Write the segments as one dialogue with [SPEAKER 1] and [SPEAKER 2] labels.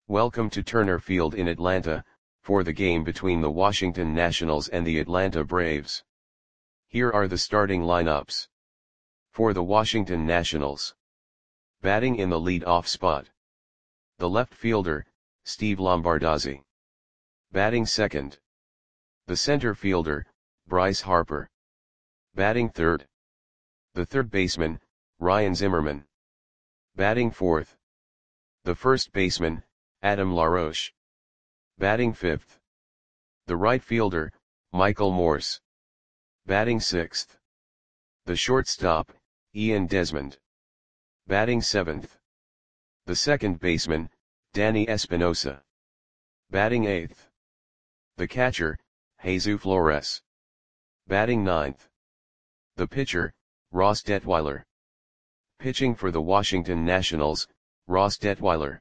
[SPEAKER 1] Welcome to Turner Field in Atlanta, for the game between the Washington Nationals and the Atlanta Braves. Here are the starting lineups. For the Washington Nationals. Batting in the lead-off spot. The left fielder, Steve Lombardozzi. Batting second. The center fielder, Bryce Harper. Batting third. The third baseman, Ryan Zimmerman. Batting fourth. The first baseman, Adam LaRoche. Batting fifth. The right fielder, Michael Morse. Batting sixth. The shortstop, Ian Desmond. Batting seventh. The second baseman, Danny Espinosa. Batting eighth. The catcher, Jesus Flores. Batting ninth. The pitcher, Ross Detweiler. Pitching for the Washington Nationals, Ross Detweiler.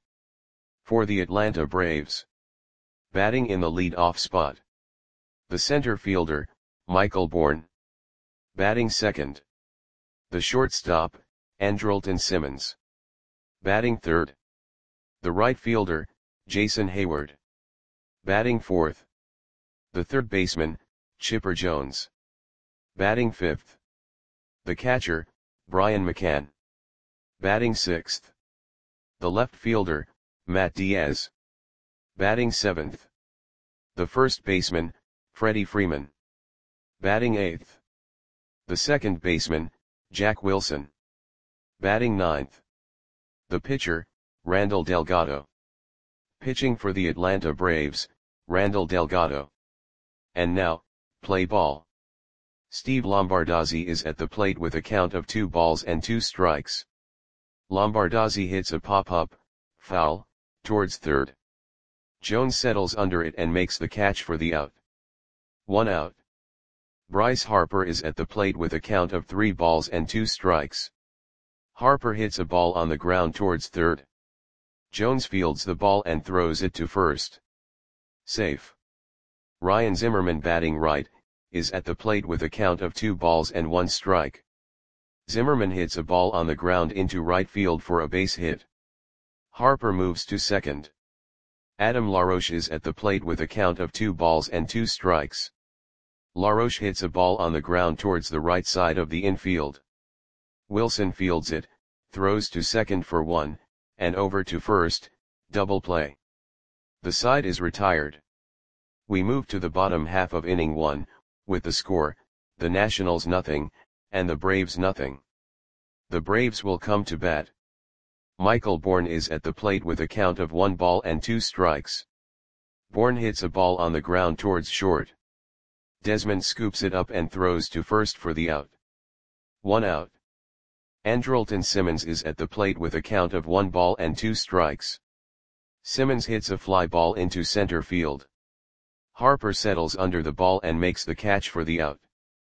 [SPEAKER 1] For the Atlanta Braves. Batting in the lead-off spot. The center fielder, Michael Bourn. Batting second. The shortstop, Andrelton Simmons. Batting third. The right fielder, Jason Heyward. Batting fourth. The third baseman, Chipper Jones. Batting fifth. The catcher, Brian McCann. Batting sixth. The left fielder, Matt Diaz. Batting seventh. The first baseman, Freddie Freeman. Batting eighth. The second baseman, Jack Wilson. Batting ninth. The pitcher, Randall Delgado. Pitching for the Atlanta Braves, Randall Delgado. And now, play ball. Steve Lombardozzi is at the plate with a count of 2 balls and 2 strikes. Lombardozzi hits a pop-up, foul, towards third. Jones settles under it and makes the catch for the out. 1 out. Bryce Harper is at the plate with a count of 3 balls and 2 strikes. Harper hits a ball on the ground towards third. Jones fields the ball and throws it to first. Safe. Ryan Zimmerman, batting right, is at the plate with a count of 2 balls and 1 strike. Zimmerman hits a ball on the ground into right field for a base hit. Harper moves to second. Adam LaRoche is at the plate with a count of 2 balls and 2 strikes. LaRoche hits a ball on the ground towards the right side of the infield. Wilson fields it, throws to second for 1, and over to first, double play. The side is retired. We move to the bottom half of inning 1, with the score, the Nationals nothing, and the Braves nothing. The Braves will come to bat. Michael Bourn is at the plate with a count of 1 ball and 2 strikes. Bourn hits a ball on the ground towards short. Desmond scoops it up and throws to first for the out. 1 out. Andrelton Simmons is at the plate with a count of 1 ball and 2 strikes. Simmons hits a fly ball into center field. Harper settles under the ball and makes the catch for the out.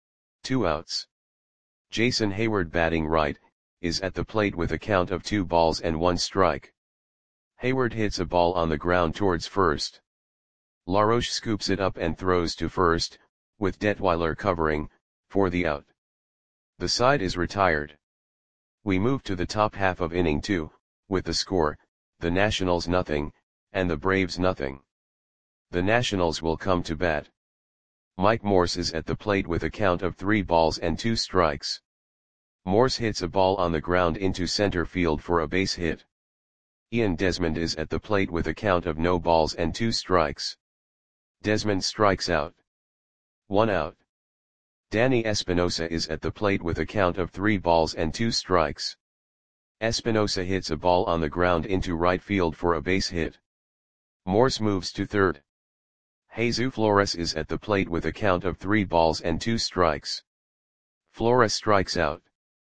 [SPEAKER 1] 2 outs. Jason Heyward, batting right, is at the plate with a count of 2 balls and 1 strike. Heyward hits a ball on the ground towards first. LaRoche scoops it up and throws to first, with Detweiler covering, for the out. The side is retired. We move to the top half of inning 2, with the score, the Nationals nothing, and the Braves nothing. The Nationals will come to bat. Mike Morse is at the plate with a count of 3 balls and 2 strikes. Morse hits a ball on the ground into center field for a base hit. Ian Desmond is at the plate with a count of no balls and 2 strikes. Desmond strikes out. 1 out. Danny Espinosa is at the plate with a count of 3 balls and 2 strikes. Espinosa hits a ball on the ground into right field for a base hit. Morse moves to third. Jesus Flores is at the plate with a count of 3 balls and 2 strikes. Flores strikes out.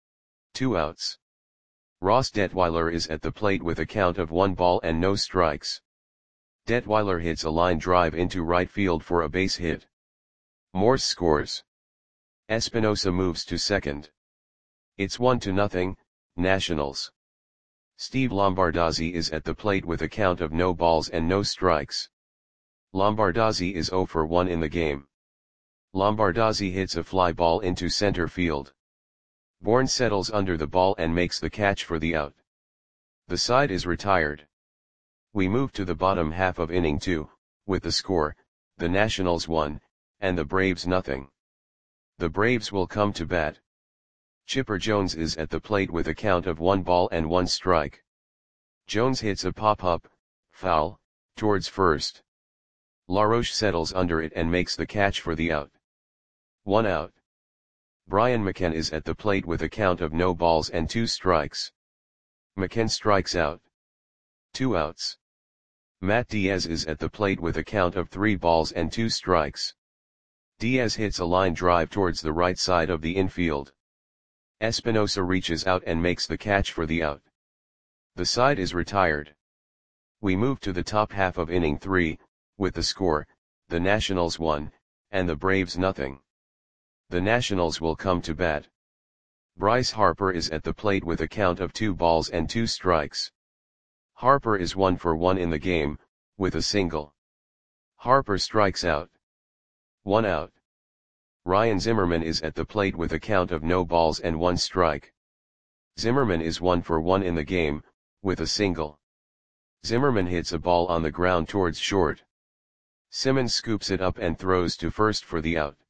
[SPEAKER 1] 2 outs. Ross Detweiler is at the plate with a count of 1 ball and no strikes. Detweiler hits a line drive into right field for a base hit. Morse scores. Espinosa moves to second. It's 1-0, Nationals. Steve Lombardozzi is at the plate with a count of no balls and no strikes. Lombardozzi is 0 for 1 in the game. Lombardozzi hits a fly ball into center field. Bourn settles under the ball and makes the catch for the out. The side is retired. We move to the bottom half of inning 2, with the score, the Nationals 1, and the Braves nothing. The Braves will come to bat. Chipper Jones is at the plate with a count of 1 ball and 1 strike. Jones hits a pop-up, foul, towards first. LaRoche settles under it and makes the catch for the out. 1 out. Brian McCann is at the plate with a count of no balls and 2 strikes. McCann strikes out. 2 outs. Matt Diaz is at the plate with a count of 3 balls and 2 strikes. Diaz hits a line drive towards the right side of the infield. Espinosa reaches out and makes the catch for the out. The side is retired. We move to the top half of inning 3, with the score, the Nationals 1, and the Braves nothing. The Nationals will come to bat. Bryce Harper is at the plate with a count of 2 balls and 2 strikes. Harper is 1 for 1 in the game, with a single. Harper strikes out. 1 out. Ryan Zimmerman is at the plate with a count of no balls and 1 strike. Zimmerman is 1 for 1 in the game, with a single. Zimmerman hits a ball on the ground towards short. Simmons scoops it up and throws to first for the out.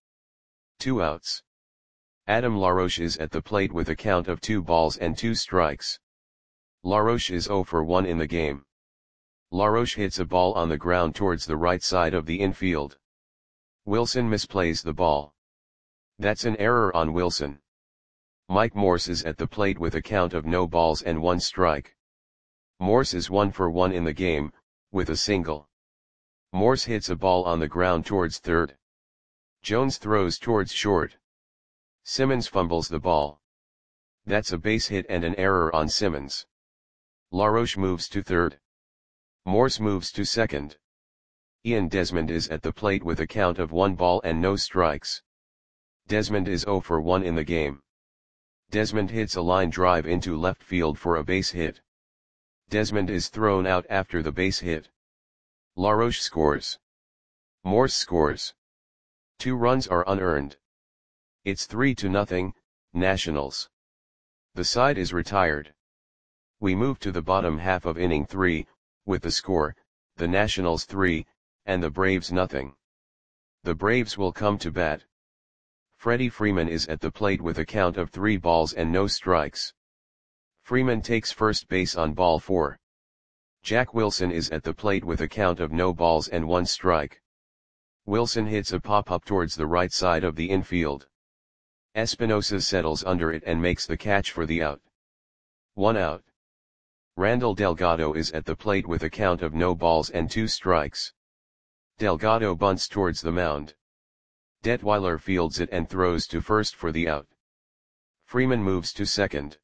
[SPEAKER 1] 2 outs. Adam LaRoche is at the plate with a count of 2 balls and 2 strikes. LaRoche is 0 for 1 in the game. LaRoche hits a ball on the ground towards the right side of the infield. Wilson misplays the ball. That's an error on Wilson. Mike Morse is at the plate with a count of no balls and 1 strike. Morse is 1 for 1 in the game, with a single. Morse hits a ball on the ground towards third. Jones throws towards short. Simmons fumbles the ball. That's a base hit and an error on Simmons. LaRoche moves to third. Morse moves to second. Ian Desmond is at the plate with a count of 1 ball and no strikes. Desmond is 0 for 1 in the game. Desmond hits a line drive into left field for a base hit. Desmond is thrown out after the base hit. LaRoche scores. Morse scores. 2 runs are unearned. It's 3-0, Nationals. The side is retired. We move to the bottom half of inning 3, with the score, the Nationals 3, and the Braves nothing. The Braves will come to bat. Freddie Freeman is at the plate with a count of 3 balls and no strikes. Freeman takes first base on ball 4. Jack Wilson is at the plate with a count of no balls and 1 strike. Wilson hits a pop-up towards the right side of the infield. Espinosa settles under it and makes the catch for the out. 1 out. Randall Delgado is at the plate with a count of no balls and 2 strikes. Delgado bunts towards the mound. Detweiler fields it and throws to first for the out. Freeman moves to second.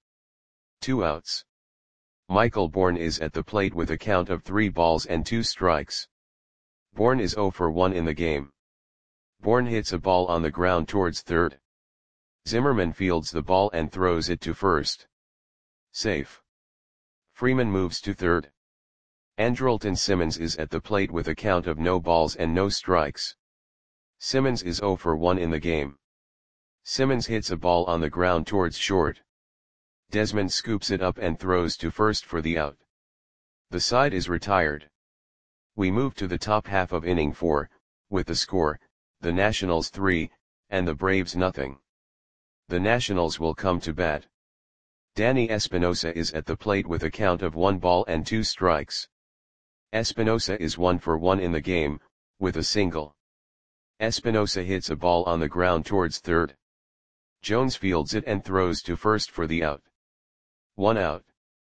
[SPEAKER 1] 2 outs. Michael Bourne is at the plate with a count of 3 balls and 2 strikes. Bourne is 0 for 1 in the game. Bourne hits a ball on the ground towards third. Zimmerman fields the ball and throws it to first. Safe. Freeman moves to third. Andrelton Simmons is at the plate with a count of no balls and no strikes. Simmons is 0 for 1 in the game. Simmons hits a ball on the ground towards short. Desmond scoops it up and throws to first for the out. The side is retired. We move to the top half of inning 4, with the score, the Nationals 3, and the Braves nothing. The Nationals will come to bat. Danny Espinosa is at the plate with a count of 1 ball and 2 strikes. Espinosa is 1 for 1 in the game, with a single. Espinosa hits a ball on the ground towards third. Jones fields it and throws to first for the out. 1 out.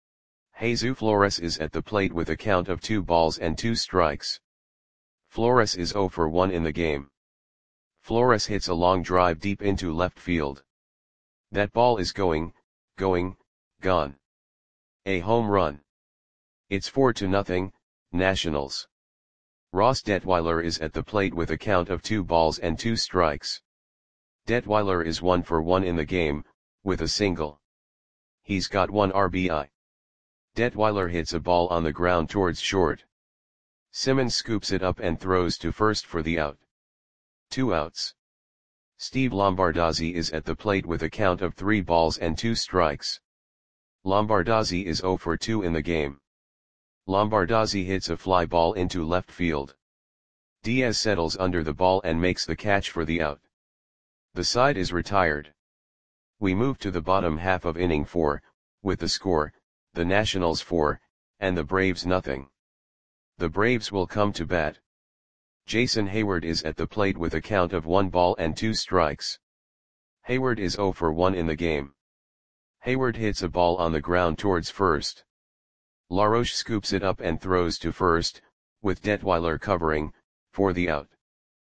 [SPEAKER 1] Jesus Flores is at the plate with a count of 2 balls and 2 strikes. Flores is 0 for 1 in the game. Flores hits a long drive deep into left field. That ball is gone. A home run. It's 4-0, Nationals. Ross Detweiler is at the plate with a count of 2 balls and 2 strikes. Detweiler is 1 for 1 in the game, with a single. He's got 1 RBI. Detweiler hits a ball on the ground towards short. Simmons scoops it up and throws to first for the out. 2 outs. Steve Lombardozzi is at the plate with a count of 3 balls and 2 strikes. Lombardozzi is 0 for 2 in the game. Lombardozzi hits a fly ball into left field. Diaz settles under the ball and makes the catch for the out. The side is retired. We move to the bottom half of inning 4, with the score, the Nationals 4, and the Braves nothing. The Braves will come to bat. Jason Heyward is at the plate with a count of 1 ball and 2 strikes. Heyward is 0 for 1 in the game. Heyward hits a ball on the ground towards first. LaRoche scoops it up and throws to first, with Detweiler covering, for the out.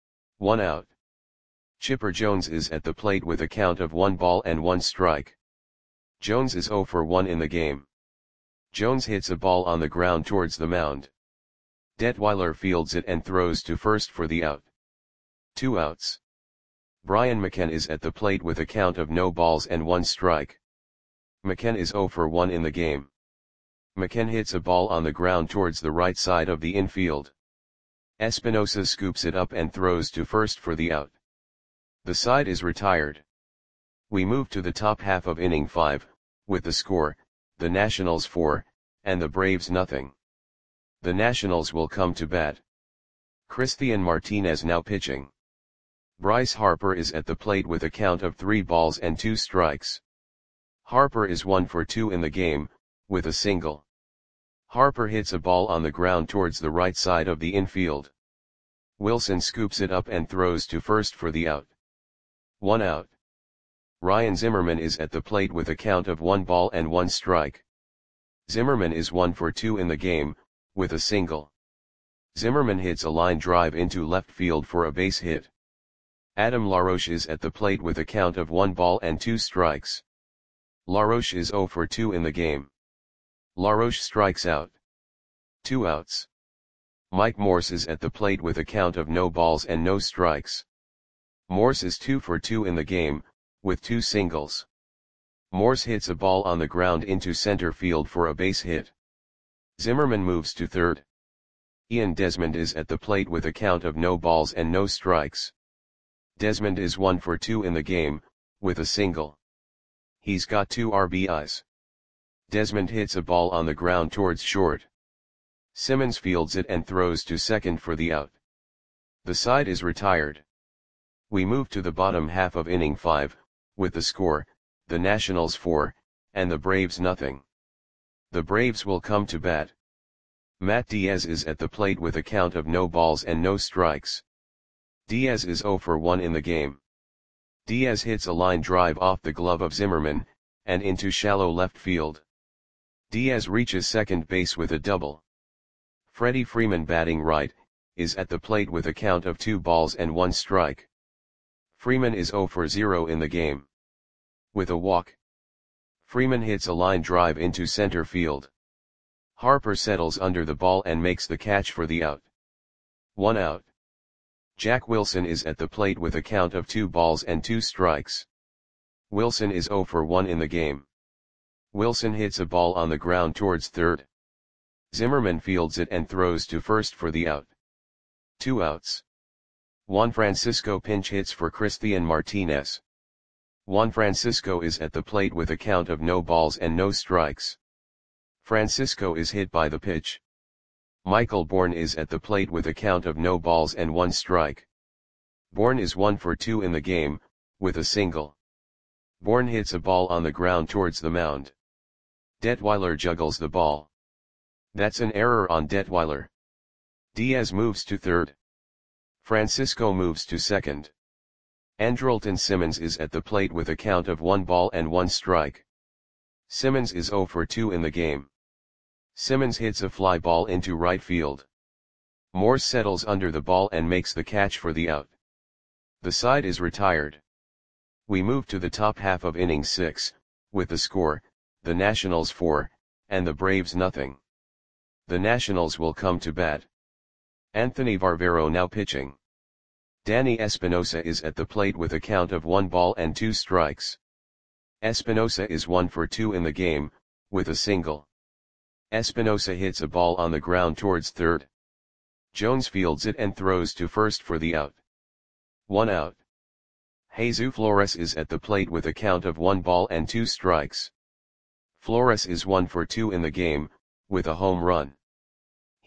[SPEAKER 1] 1 out. Chipper Jones is at the plate with a count of 1 ball and 1 strike. Jones is 0 for 1 in the game. Jones hits a ball on the ground towards the mound. Detweiler fields it and throws to first for the out. 2 outs. Brian McCann is at the plate with a count of no balls and 1 strike. McCann is 0 for 1 in the game. McCann hits a ball on the ground towards the right side of the infield. Espinosa scoops it up and throws to first for the out. The side is retired. We move to the top half of inning 5, with the score, the Nationals 4, and the Braves nothing. The Nationals will come to bat. Christian Martinez now pitching. Bryce Harper is at the plate with a count of 3 balls and 2 strikes. Harper is 1 for 2 in the game, with a single. Harper hits a ball on the ground towards the right side of the infield. Wilson scoops it up and throws to first for the out. 1 out. Ryan Zimmerman is at the plate with a count of 1 ball and 1 strike. Zimmerman is 1 for 2 in the game, with a single. Zimmerman hits a line drive into left field for a base hit. Adam LaRoche is at the plate with a count of 1 ball and 2 strikes. LaRoche is 0 for 2 in the game. LaRoche strikes out. 2 outs. Mike Morse is at the plate with a count of no balls and no strikes. Morse is 2 for 2 in the game, with 2 singles. Morse hits a ball on the ground into center field for a base hit. Zimmerman moves to third. Ian Desmond is at the plate with a count of no balls and no strikes. Desmond is 1 for 2 in the game, with a single. He's got 2 RBIs. Desmond hits a ball on the ground towards short. Simmons fields it and throws to second for the out. The side is retired. We move to the bottom half of inning 5, with the score, the Nationals 4, and the Braves nothing. The Braves will come to bat. Matt Diaz is at the plate with a count of no balls and no strikes. Diaz is 0 for 1 in the game. Diaz hits a line drive off the glove of Zimmerman, and into shallow left field. Diaz reaches second base with a double. Freddie Freeman, batting right, is at the plate with a count of 2 balls and 1 strike. Freeman is 0 for 0 in the game. With a walk, Freeman hits a line drive into center field. Harper settles under the ball and makes the catch for the out. 1 out. Jack Wilson is at the plate with a count of 2 balls and 2 strikes. Wilson is 0 for 1 in the game. Wilson hits a ball on the ground towards third. Zimmerman fields it and throws to first for the out. 2 outs. Juan Francisco pinch hits for Christian Martinez. Juan Francisco is at the plate with a count of no balls and no strikes. Francisco is hit by the pitch. Michael Bourne is at the plate with a count of no balls and 1 strike. Bourne is 1 for 2 in the game, with a single. Bourne hits a ball on the ground towards the mound. Detweiler juggles the ball. That's an error on Detweiler. Diaz moves to third. Francisco moves to second. Andrelton Simmons is at the plate with a count of 1 ball and 1 strike. Simmons is 0 for 2 in the game. Simmons hits a fly ball into right field. Morse settles under the ball and makes the catch for the out. The side is retired. We move to the top half of inning 6, with the score, the Nationals 4, and the Braves nothing. The Nationals will come to bat. Anthony Varvero now pitching. Danny Espinosa is at the plate with a count of 1 ball and 2 strikes. Espinosa is 1 for 2 in the game, with a single. Espinosa hits a ball on the ground towards third. Jones fields it and throws to first for the out. 1 out. Jesus Flores is at the plate with a count of 1 ball and 2 strikes. Flores is 1 for 2 in the game, with a home run.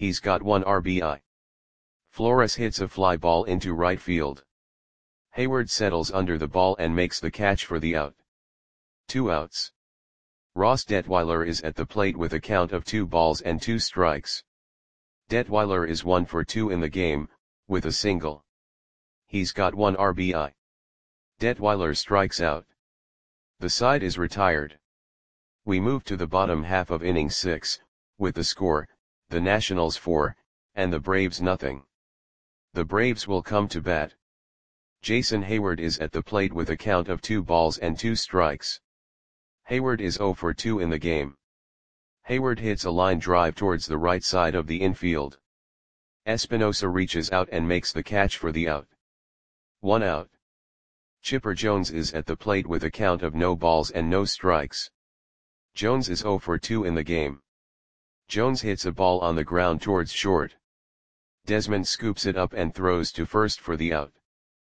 [SPEAKER 1] He's got 1 RBI. Flores hits a fly ball into right field. Hayward settles under the ball and makes the catch for the out. 2 outs. Ross Detweiler is at the plate with a count of 2 balls and 2 strikes. Detweiler is 1 for 2 in the game, with a single. He's got 1 RBI. Detweiler strikes out. The side is retired. We move to the bottom half of inning 6, with the score, the Nationals 4, and the Braves nothing. The Braves will come to bat. Jason Hayward is at the plate with a count of 2 balls and 2 strikes. Hayward is 0 for 2 in the game. Hayward hits a line drive towards the right side of the infield. Espinosa reaches out and makes the catch for the out. 1 out. Chipper Jones is at the plate with a count of no balls and no strikes. Jones is 0 for 2 in the game. Jones hits a ball on the ground towards short. Desmond scoops it up and throws to first for the out.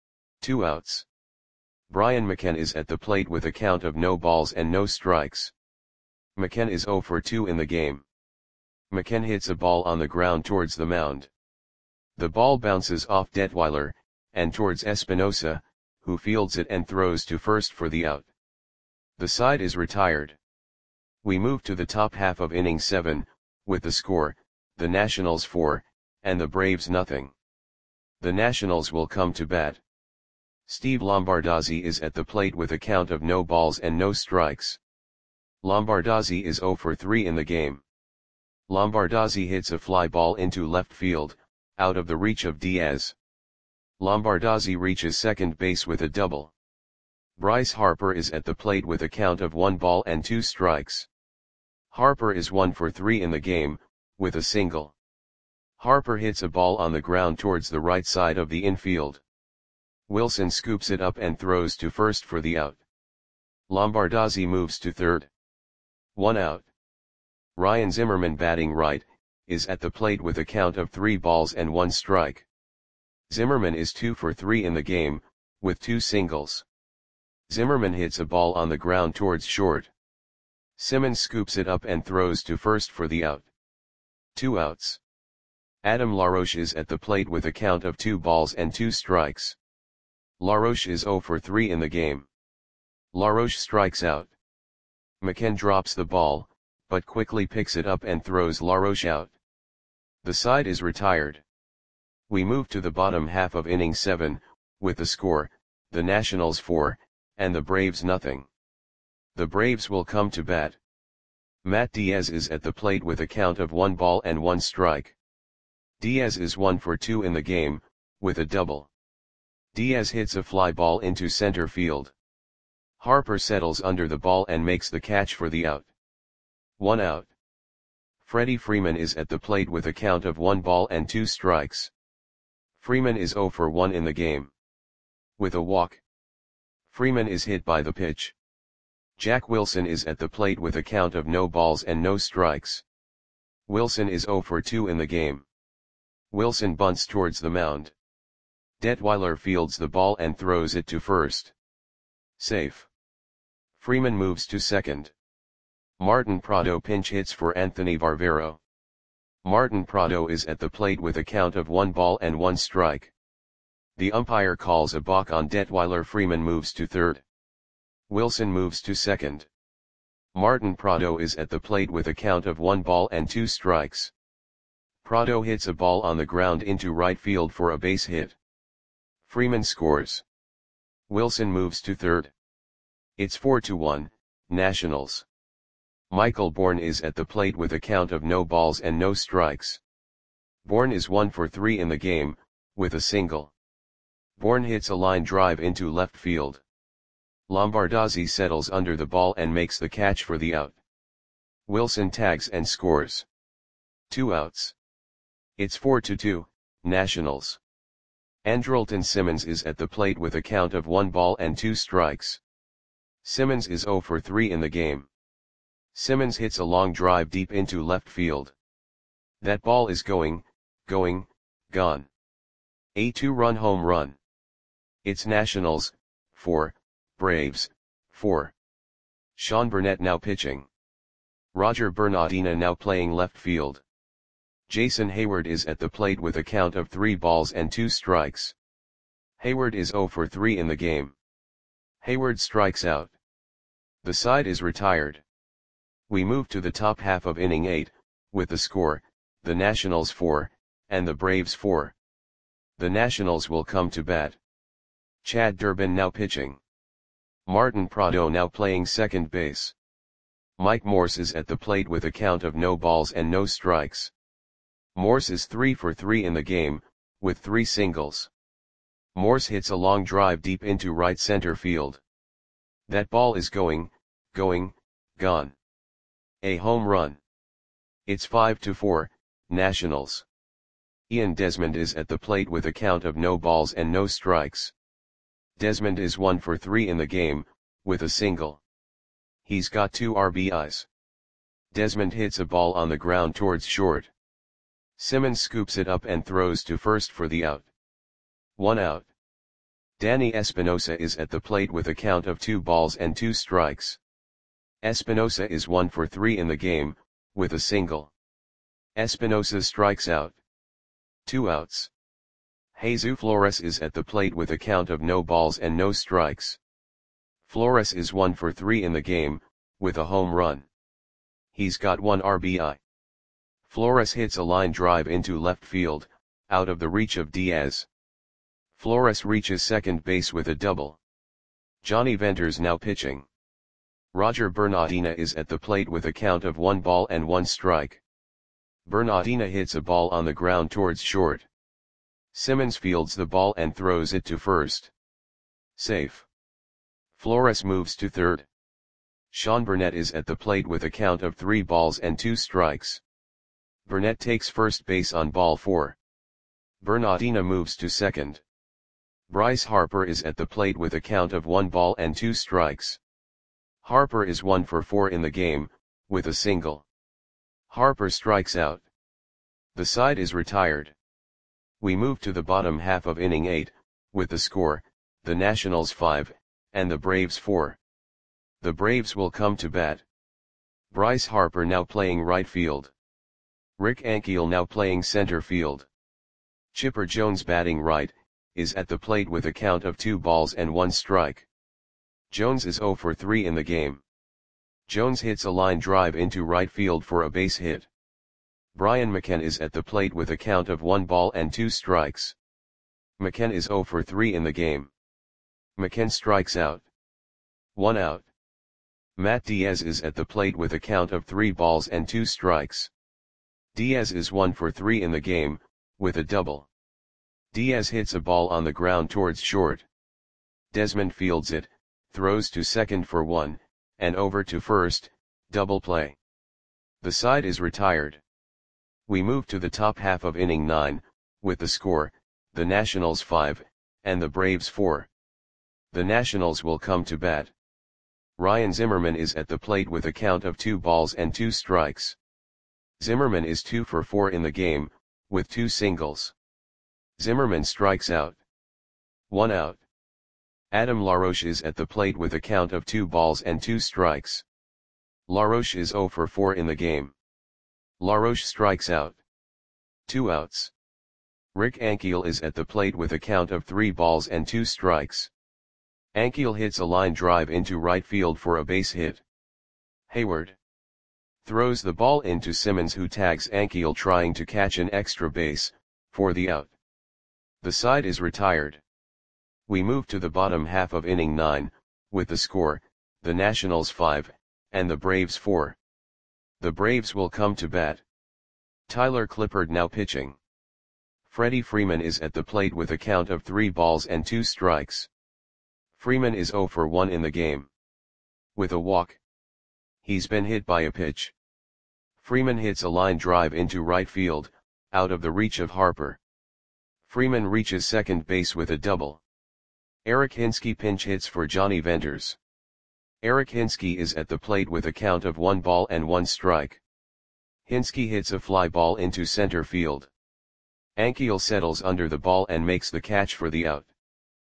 [SPEAKER 1] 2 outs. Brian McCann is at the plate with a count of no balls and no strikes. McCann is 0 for 2 in the game. McCann hits a ball on the ground towards the mound. The ball bounces off Detweiler, and towards Espinosa, who fields it and throws to first for the out. The side is retired. We move to the top half of inning 7, with the score, the Nationals 4, and the Braves nothing. The Nationals will come to bat. Steve Lombardozzi is at the plate with a count of no balls and no strikes. Lombardozzi is 0 for 3 in the game. Lombardozzi hits a fly ball into left field, out of the reach of Diaz. Lombardozzi reaches second base with a double. Bryce Harper is at the plate with a count of 1 ball and 2 strikes. Harper is 1 for 3 in the game, with a single. Harper hits a ball on the ground towards the right side of the infield. Wilson scoops it up and throws to first for the out. Lombardozzi moves to third. 1 out. Ryan Zimmerman, batting right, is at the plate with a count of 3 balls and 1 strike. Zimmerman is 2 for 3 in the game, with 2 singles. Zimmerman hits a ball on the ground towards short. Simmons scoops it up and throws to first for the out. 2 outs. Adam LaRoche is at the plate with a count of 2 balls and 2 strikes. LaRoche is 0 for 3 in the game. LaRoche strikes out. McCann drops the ball, but quickly picks it up and throws LaRoche out. The side is retired. We move to the bottom half of inning 7, with the score, the Nationals 4, and the Braves nothing. The Braves will come to bat. Matt Diaz is at the plate with a count of 1 ball and 1 strike. Diaz is 1 for 2 in the game, with a double. Diaz hits a fly ball into center field. Harper settles under the ball and makes the catch for the out. 1 out. Freddie Freeman is at the plate with a count of 1 ball and 2 strikes. Freeman is 0 for 1 in the game. With a walk. Freeman is hit by the pitch. Jack Wilson is at the plate with a count of no balls and no strikes. Wilson is 0 for 2 in the game. Wilson bunts towards the mound. Detweiler fields the ball and throws it to first. Safe. Freeman moves to second. Martin Prado pinch hits for Anthony Barbero. Martin Prado is at the plate with a count of 1 ball and 1 strike. The umpire calls a balk on Detweiler. Freeman moves to third. Wilson moves to second. Martin Prado is at the plate with a count of 1 ball and 2 strikes. Prado hits a ball on the ground into right field for a base hit. Freeman scores. Wilson moves to third. It's 4-1, Nationals. Michael Bourne is at the plate with a count of no balls and no strikes. Bourne is 1 for 3 in the game, with a single. Bourne hits a line drive into left field. Lombardozzi settles under the ball and makes the catch for the out. Wilson tags and scores. 2 outs. It's 4-2, Nationals. Andrelton Simmons is at the plate with a count of 1 ball and 2 strikes. Simmons is 0 for 3 in the game. Simmons hits a long drive deep into left field. That ball is gone. A 2-run home run. It's Nationals, 4, Braves, 4. Sean Burnett now pitching. Roger Bernardina now playing left field. Jason Hayward is at the plate with a count of 3 balls and 2 strikes. Hayward is 0 for 3 in the game. Hayward strikes out. The side is retired. We move to the top half of inning 8, with the score, the Nationals 4, and the Braves 4. The Nationals will come to bat. Chad Durbin now pitching. Martin Prado now playing second base. Mike Morse is at the plate with a count of no balls and no strikes. Morse is 3 for 3 in the game, with 3 singles. Morse hits a long drive deep into right center field. That ball is gone. A home run. It's 5-4, Nationals. Ian Desmond is at the plate with a count of no balls and no strikes. Desmond is 1 for 3 in the game, with a single. He's got 2 RBIs. Desmond hits a ball on the ground towards short. Simmons scoops it up and throws to first for the out. 1 out. Danny Espinosa is at the plate with a count of 2 balls and 2 strikes. Espinosa is 1 for 3 in the game, with a single. Espinosa strikes out. 2 outs. Jesus Flores is at the plate with a count of no balls and no strikes. Flores is 1 for 3 in the game, with a home run. He's got 1 RBI. Flores hits a line drive into left field, out of the reach of Diaz. Flores reaches second base with a double. Johnny Venters now pitching. Roger Bernardina is at the plate with a count of 1 ball and 1 strike. Bernardina hits a ball on the ground towards short. Simmons fields the ball and throws it to first. Safe. Flores moves to third. Sean Burnett is at the plate with a count of 3 balls and 2 strikes. Burnett takes first base on ball 4. Bernardina moves to second. Bryce Harper is at the plate with a count of 1 ball and 2 strikes. Harper is 1 for 4 in the game, with a single. Harper strikes out. The side is retired. We move to the bottom half of inning 8, with the score, the Nationals 5, and the Braves 4. The Braves will come to bat. Bryce Harper now playing right field. Rick Ankiel now playing center field. Chipper Jones batting right, is at the plate with a count of 2 balls and 1 strike. Jones is 0 for 3 in the game. Jones hits a line drive into right field for a base hit. Brian McCann is at the plate with a count of 1 ball and 2 strikes. McCann is 0 for 3 in the game. McCann strikes out. 1 out. Matt Diaz is at the plate with a count of 3 balls and 2 strikes. Diaz is 1 for 3 in the game, with a double. Diaz hits a ball on the ground towards short. Desmond fields it, throws to second for 1, and over to first, double play. The side is retired. We move to the top half of inning 9, with the score, the Nationals 5, and the Braves 4. The Nationals will come to bat. Ryan Zimmerman is at the plate with a count of 2 balls and 2 strikes. Zimmerman is 2 for 4 in the game, with 2 singles. Zimmerman strikes out. 1 out. Adam LaRoche is at the plate with a count of 2 balls and 2 strikes. LaRoche is 0 for 4 in the game. LaRoche strikes out. 2 outs. Rick Ankiel is at the plate with a count of 3 balls and 2 strikes. Ankiel hits a line drive into right field for a base hit. Hayward throws the ball into Simmons, who tags Ankiel trying to catch an extra base, for the out. The side is retired. We move to the bottom half of inning 9, with the score, the Nationals 5, and the Braves 4. The Braves will come to bat. Tyler Clippard now pitching. Freddie Freeman is at the plate with a count of 3 balls and 2 strikes. Freeman is 0 for 1 in the game. With a walk. He's been hit by a pitch. Freeman hits a line drive into right field, out of the reach of Harper. Freeman reaches second base with a double. Eric Hinske pinch hits for Johnny Venters. Eric Hinske is at the plate with a count of 1 ball and 1 strike. Hinske hits a fly ball into center field. Ankiel settles under the ball and makes the catch for the out.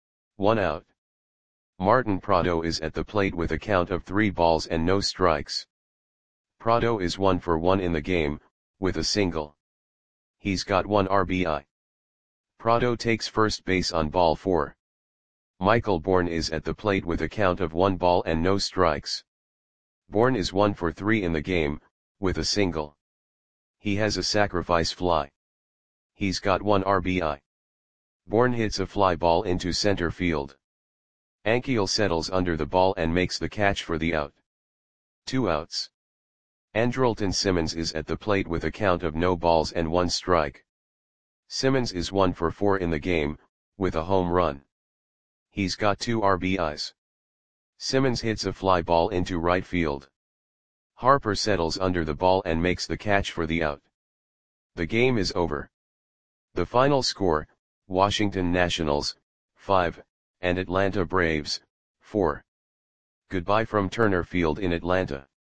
[SPEAKER 1] 1 out. Martin Prado is at the plate with a count of 3 balls and no strikes. Prado is 1 for 1 in the game, with a single. He's got 1 RBI. Prado takes first base on ball 4. Michael Bourne is at the plate with a count of 1 ball and no strikes. Bourne is 1 for 3 in the game, with a single. He has a sacrifice fly. He's got 1 RBI. Bourne hits a fly ball into center field. Ankiel settles under the ball and makes the catch for the out. 2 outs. Andrelton Simmons is at the plate with a count of no balls and 1 strike. Simmons is 1 for 4 in the game, with a home run. He's got 2 RBIs. Simmons hits a fly ball into right field. Harper settles under the ball and makes the catch for the out. The game is over. The final score, Washington Nationals, 5, and Atlanta Braves, 4. Goodbye from Turner Field in Atlanta.